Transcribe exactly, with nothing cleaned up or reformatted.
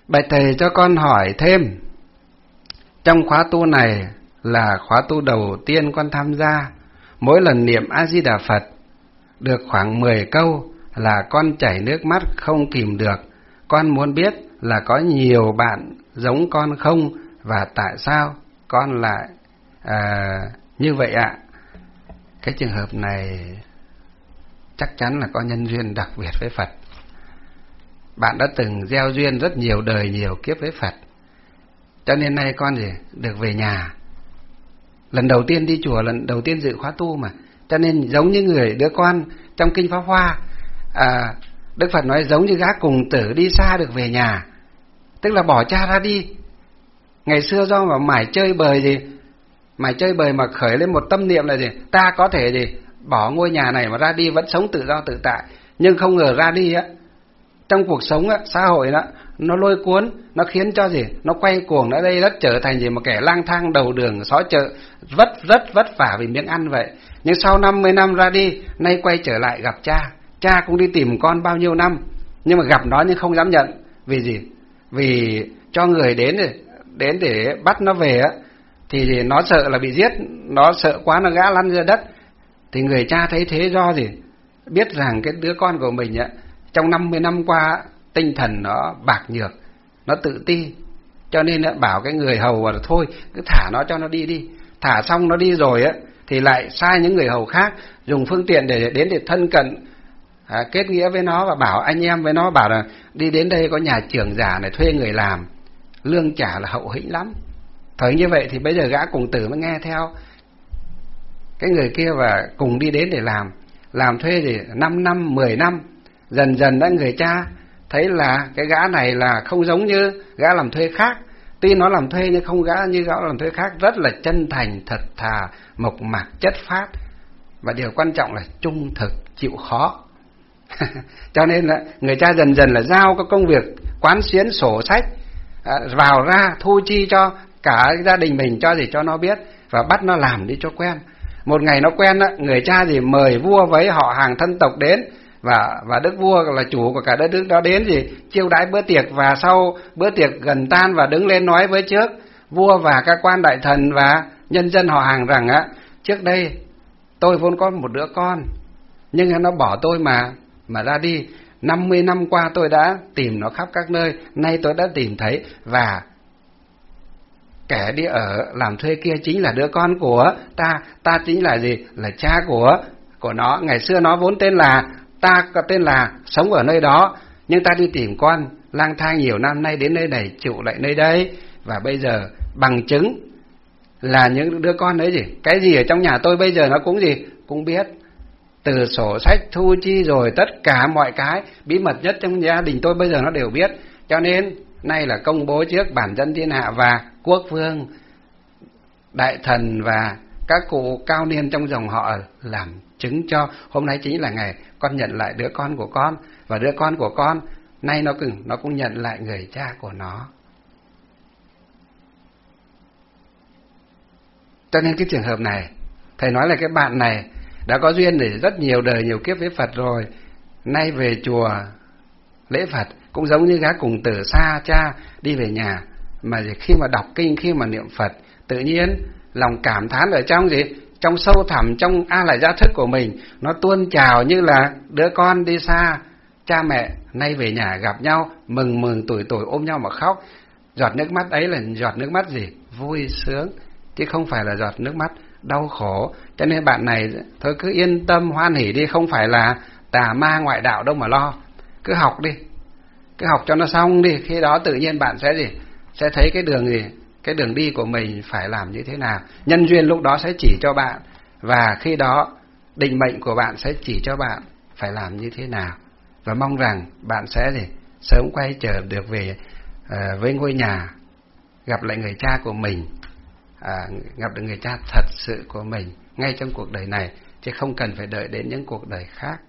Bạch thầy cho con hỏi thêm, trong khóa tu này là khóa tu đầu tiên con tham gia, mỗi lần niệm A Di Đà Phật được khoảng mười câu là con chảy nước mắt không kìm được. Con muốn biết là có nhiều bạn giống con không, và tại sao con lại à, như vậy ạ? Cái trường hợp này chắc chắn là có nhân duyên đặc biệt với Phật. Bạn đã từng gieo duyên rất nhiều đời nhiều kiếp với Phật, cho nên nay con gì được về nhà. Lần đầu tiên đi chùa, lần đầu tiên dự khóa tu mà, cho nên giống như người đứa con trong kinh Pháp Hoa, à, Đức Phật nói giống như gã cùng tử đi xa được về nhà, tức là bỏ cha ra đi. Ngày xưa do mà mải chơi bời gì, mải chơi bời mà khởi lên một tâm niệm là gì, ta có thể gì bỏ ngôi nhà này mà ra đi vẫn sống tự do tự tại, nhưng không ngờ ra đi á, trong cuộc sống á, xã hội đó, nó lôi cuốn, nó khiến cho gì, nó quay cuồng ở đây, rất trở thành gì một kẻ lang thang đầu đường xó chợ, vất rất vất vả vì miếng ăn vậy. Nhưng sau năm mươi năm ra đi, nay quay trở lại gặp cha, cha cũng đi tìm con bao nhiêu năm, nhưng mà gặp nó nhưng không dám nhận. Vì gì? Vì cho người đến để, đến để bắt nó về á, thì nó sợ là bị giết, nó sợ quá nó ngã lăn ra đất. Thì người cha thấy thế do gì? Biết rằng cái đứa con của mình á, trong năm mươi năm qua tinh thần nó bạc nhược, nó tự ti, cho nên đã bảo cái người hầu là thôi cứ thả nó cho nó đi đi. Thả xong nó đi rồi á, thì lại sai những người hầu khác dùng phương tiện để đến để thân cận, à, kết nghĩa với nó và bảo anh em với nó, bảo là đi đến đây có nhà trưởng giả này, thuê người làm, lương trả là hậu hĩnh lắm. Thời như vậy thì bây giờ gã cùng tử mới nghe theo cái người kia và cùng đi đến để làm. Làm thuê thì năm năm, mười năm, dần dần đã người cha thấy là cái gã này là không giống như gã làm thuê khác. Tuy nó làm thuê nhưng không gã như gã làm thuê khác, rất là chân thành, thật thà, mộc mạc, chất phác, và điều quan trọng là trung thực, chịu khó. Cho nên là người cha dần dần là giao các công việc quán xuyến sổ sách, à, vào ra thu chi cho cả gia đình mình, cho gì cho nó biết và bắt nó làm đi cho quen. Một ngày nó quen á, người cha gì mời vua với họ hàng thân tộc đến, và và đức vua là chủ của cả đất nước đó đến gì chiêu đãi bữa tiệc, và sau bữa tiệc gần tan và đứng lên nói với trước vua và các quan đại thần và nhân dân họ hàng rằng á, trước đây tôi vốn có một đứa con nhưng nó bỏ tôi mà mà ra đi. Năm mươi năm qua tôi đã tìm nó khắp các nơi, nay tôi đã tìm thấy, và kẻ đi ở làm thuê kia chính là đứa con của ta, ta chính là gì, là cha của của nó. Ngày xưa nó vốn tên là, ta có tên là sống ở nơi đó, nhưng ta đi tìm con lang thang nhiều năm nay đến nơi này, trụ lại nơi đây, và bây giờ bằng chứng là những đứa con đấy gì, cái gì ở trong nhà tôi bây giờ nó cũng gì cũng biết, từ sổ sách thu chi rồi tất cả mọi cái bí mật nhất trong gia đình tôi bây giờ nó đều biết. Cho nên nay là công bố trước bản dân thiên hạ và quốc vương, đại thần và các cụ cao niên trong dòng họ làm chứng cho hôm nay chính là ngày con nhận lại đứa con của con, và đứa con của con nay nó cũng nó cũng nhận lại người cha của nó. Cho nên cái trường hợp này, thầy nói là cái bạn này đã có duyên để rất nhiều đời nhiều kiếp với Phật rồi, nay về chùa lễ Phật cũng giống như gã cùng tử xa cha đi về nhà, mà khi mà đọc kinh, khi mà niệm Phật, tự nhiên lòng cảm thán ở trong gì, trong sâu thẳm, trong a lại gia thức của mình, nó tuôn trào như là đứa con đi xa cha mẹ nay về nhà gặp nhau, mừng mừng tuổi tuổi ôm nhau mà khóc. Giọt nước mắt ấy là giọt nước mắt gì, vui sướng, chứ không phải là giọt nước mắt đau khổ. Cho nên bạn này thôi cứ yên tâm hoan hỉ đi, không phải là tà ma ngoại đạo đâu mà lo, cứ học đi, cứ học cho nó xong đi, khi đó tự nhiên bạn sẽ gì, sẽ thấy cái đường gì, cái đường đi của mình phải làm như thế nào. Nhân duyên lúc đó sẽ chỉ cho bạn, và khi đó định mệnh của bạn sẽ chỉ cho bạn phải làm như thế nào. Và mong rằng bạn sẽ gì, sớm quay trở được về uh, với ngôi nhà, gặp lại người cha của mình, uh, gặp được người cha thật sự của mình ngay trong cuộc đời này, chứ không cần phải đợi đến những cuộc đời khác.